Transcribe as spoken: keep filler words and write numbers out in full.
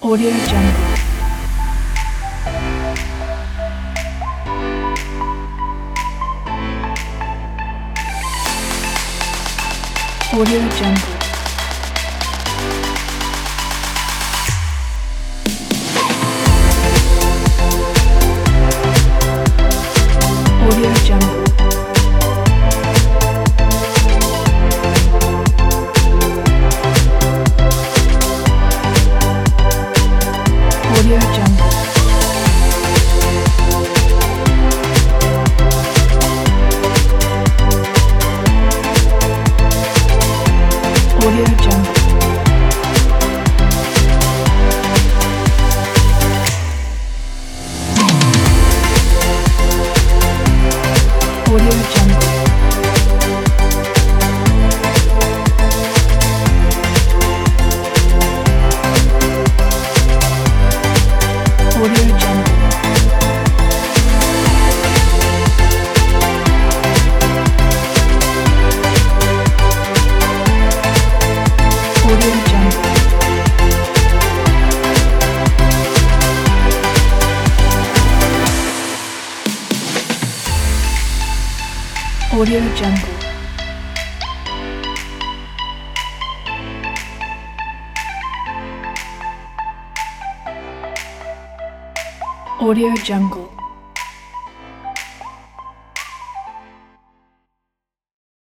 Audio Jungle. Audio Jungle. Audio Jungle. Audio Jungle. Audio Jungle. Audio Jungle. Audio Jungle. Audio Jungle. Audio Jungle. Audio Jungle.